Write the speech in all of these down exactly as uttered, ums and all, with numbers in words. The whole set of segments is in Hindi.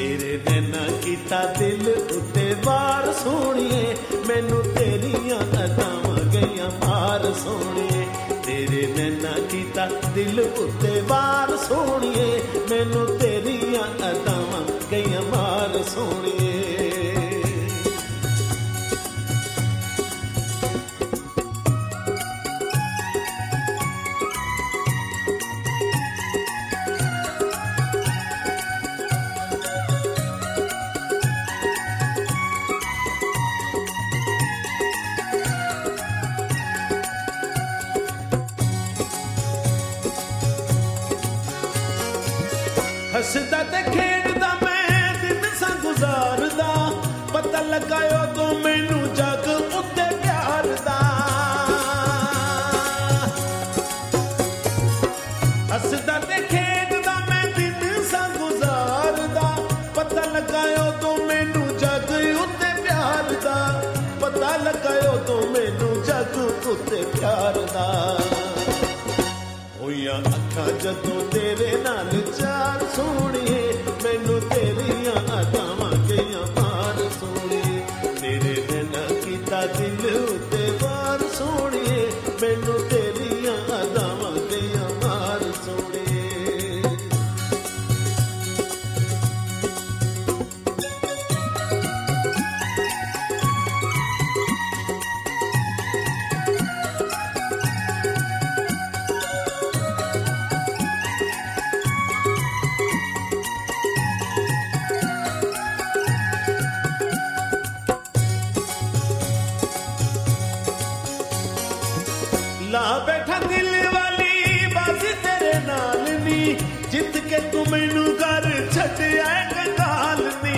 तेरे नैना कीता दिल उत्ते वार सोहणिए मैनू तेरियां अदावां गईयां मार सोहणिए तेरे नैना कीता दिल उत्ते वार सोहणिए मैनू तेरियां अदावां गईयां मार सोहणिए हसदा ते खेडदा मैं दिन सा गुजारदा पता लगायो तो मैनू जग उत्ते प्यार दा हसदा ते खेडदा मैं दिन सा गुजारदा पता लगायो तो मैनू जग उत्ते प्यार दा पता लगायो तो मैनू जग उत्ते प्यार दा होइया अखा जदों तेरे नाल चार सोहणिए मैनू तेरियां अदावां गईयां मार सोहणिए तेरे नैना कीता दिल उत्ते वार सोहणिए मैनू तेरियां अदावां गईयां मार सोहणिए ला बैठा दिल वाली बाजी तेरे नाल नी जित के तू मैनू घर छड्डिया कंगाल नी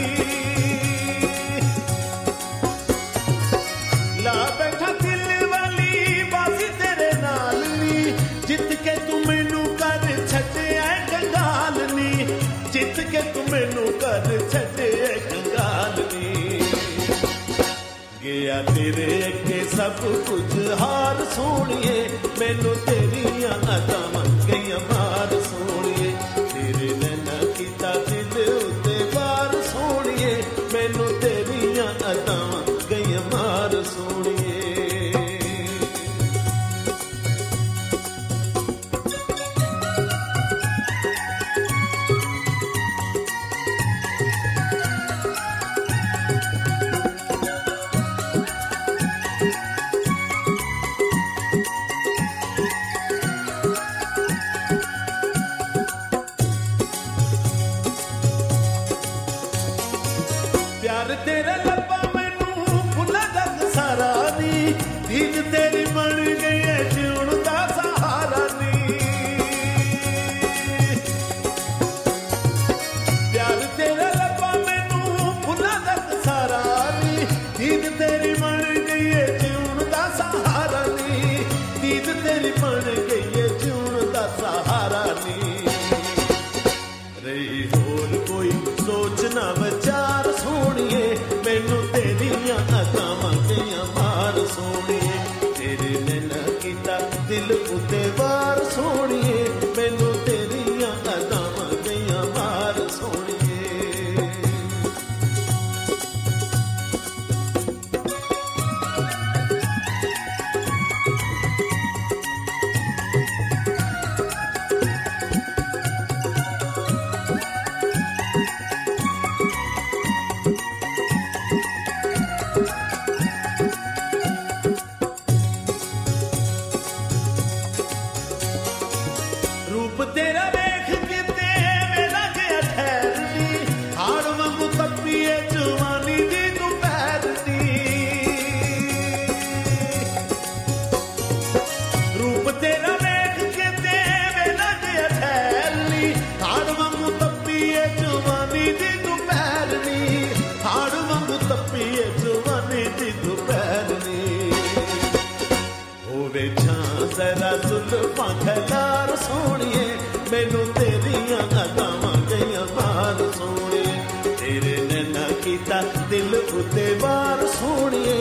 ला बैठा दिल वाली बाजी तेरे नाल नी जित के तू मैनू घर छड्डिया कंगाल नी जित के तू मैनू घर छड्डिया कंगाल नी गया तेरे अगे सब कुछ हार सोहणिए मैनू तेरियां अदावां गईयां मार सोहणिए तेरे नैना कीता दिल उत्ते वार सोहणिए मैनू तेरियां अदावां गईयां मार सोहणिए प्यार तेरा लब्बा मैनू फुला दग सारा नी दीद तेरी बन गई है जीवन दा सहारा नी प्यार तेरा लब्बा मैनू फुला दग सारा नी दीद तेरी बन गई है जीवन दा सहारा नी दीद तेरी बन गई है जीवन दा सहारा नी रही होर कोई सोच ना विचार सोहणिए मैनू तेरियां अदावां गईयां मार सोहणिए तेरे नैना कीता दिल उत्ते वार सोहणिए मैनू तेरियां अदावां गईयां मार सोहणिए रूप तेरा वेख के ते मेरा गया ठहरनी हाड़ वांगू तप्पीए जवानी दी दोपहर दी रूप तेरा वेख के ते मेरा गया ठहरनी हाड़ वांगू तप्पीए जवानी दी दोपहर दी हाड़ वांगू तप्पीए जवानी दी दोपहर दी होवे छां जरा जुल्फां खलार सोहणिए मैनू तेरियां अदावां गईयां मार सोहणिए तेरे नैना कीता दिल उत्ते वार सोहणिए